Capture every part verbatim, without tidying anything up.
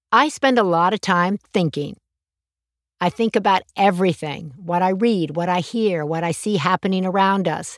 I spend a lot of time thinking. I think about everything, what I read, what I hear, what I see happening around us.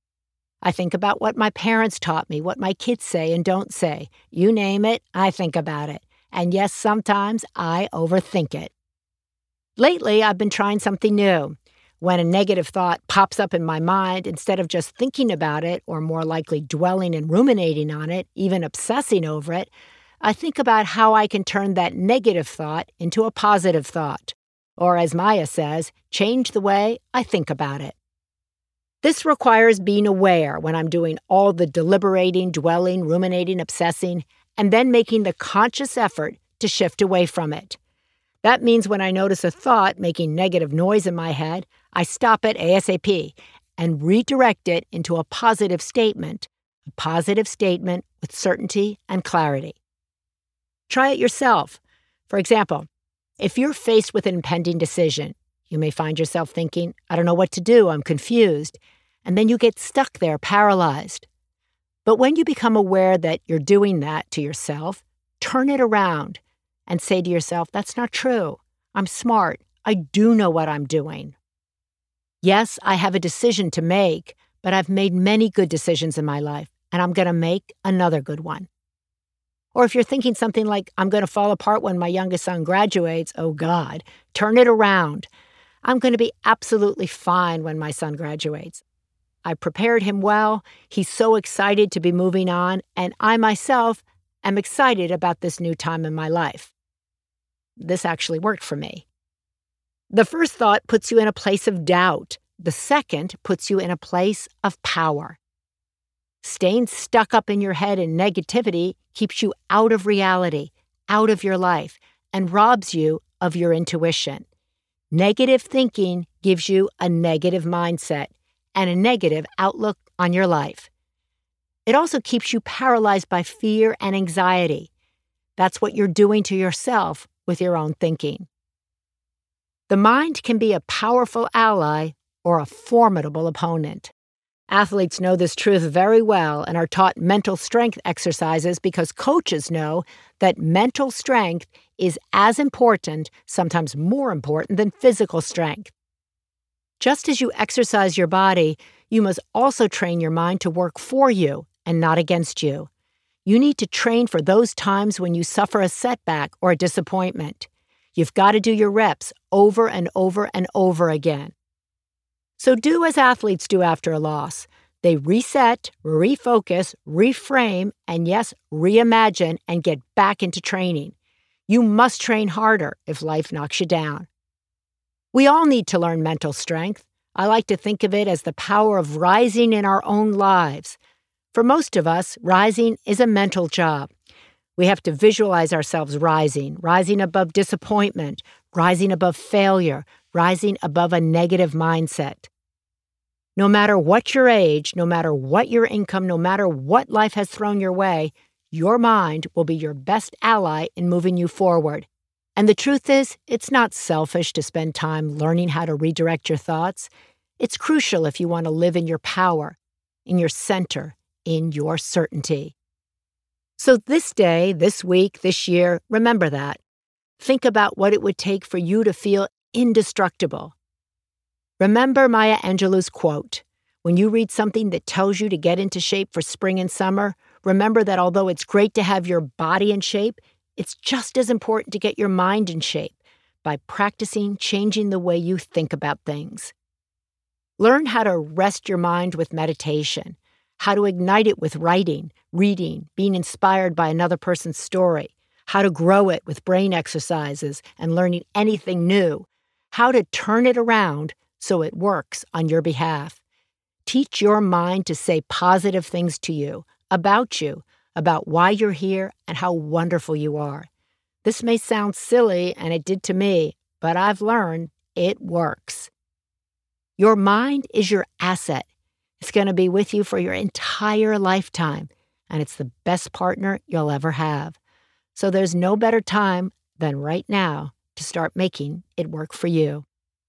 I think about what my parents taught me, what my kids say and don't say. You name it, I think about it. And yes, sometimes I overthink it. Lately, I've been trying something new. When a negative thought pops up in my mind, instead of just thinking about it, or more likely dwelling and ruminating on it, even obsessing over it, I think about how I can turn that negative thought into a positive thought. Or as Maya says, change the way I think about it. This requires being aware when I'm doing all the deliberating, dwelling, ruminating, obsessing, and then making the conscious effort to shift away from it. That means when I notice a thought making negative noise in my head, I stop it ASAP and redirect it into a positive statement, a positive statement with certainty and clarity. Try it yourself. For example, if you're faced with an impending decision, you may find yourself thinking, I don't know what to do, I'm confused, and then you get stuck there, paralyzed. But when you become aware that you're doing that to yourself, turn it around and say to yourself, that's not true. I'm smart. I do know what I'm doing. Yes, I have a decision to make, but I've made many good decisions in my life, and I'm going to make another good one. Or if you're thinking something like, I'm going to fall apart when my youngest son graduates, oh God, turn it around. I'm going to be absolutely fine when my son graduates. I prepared him well. He's so excited to be moving on, and I myself am excited about this new time in my life. This actually worked for me. The first thought puts you in a place of doubt. The second puts you in a place of power. Staying stuck up in your head in negativity keeps you out of reality, out of your life, and robs you of your intuition. Negative thinking gives you a negative mindset and a negative outlook on your life. It also keeps you paralyzed by fear and anxiety. That's what you're doing to yourself with your own thinking. The mind can be a powerful ally or a formidable opponent. Athletes know this truth very well and are taught mental strength exercises because coaches know that mental strength is as important, sometimes more important, than physical strength. Just as you exercise your body, you must also train your mind to work for you and not against you. You need to train for those times when you suffer a setback or a disappointment. You've got to do your reps over and over and over again. So do as athletes do after a loss. They reset, refocus, reframe, and yes, reimagine and get back into training. You must train harder if life knocks you down. We all need to learn mental strength. I like to think of it as the power of rising in our own lives. For most of us, rising is a mental job. We have to visualize ourselves rising, rising above disappointment, rising above failure, rising above a negative mindset. No matter what your age, no matter what your income, no matter what life has thrown your way, your mind will be your best ally in moving you forward. And the truth is, it's not selfish to spend time learning how to redirect your thoughts. It's crucial if you want to live in your power, in your center, in your certainty. So this day, this week, this year, remember that. Think about what it would take for you to feel indestructible. Remember Maya Angelou's quote, when you read something that tells you to get into shape for spring and summer, remember that although it's great to have your body in shape, it's just as important to get your mind in shape by practicing changing the way you think about things. Learn how to rest your mind with meditation, how to ignite it with writing, reading, being inspired by another person's story, how to grow it with brain exercises and learning anything new, how to turn it around so it works on your behalf. Teach your mind to say positive things to you, about you, about why you're here and how wonderful you are. This may sound silly, and it did to me, but I've learned it works. Your mind is your asset. It's going to be with you for your entire lifetime, and it's the best partner you'll ever have. So there's no better time than right now to start making it work for you.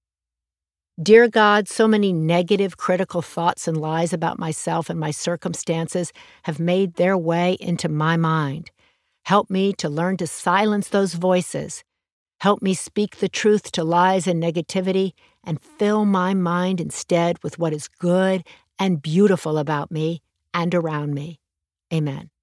Dear God, so many negative, critical thoughts and lies about myself and my circumstances have made their way into my mind. Help me to learn to silence those voices. Help me speak the truth to lies and negativity and fill my mind instead with what is good and beautiful about me and around me. Amen.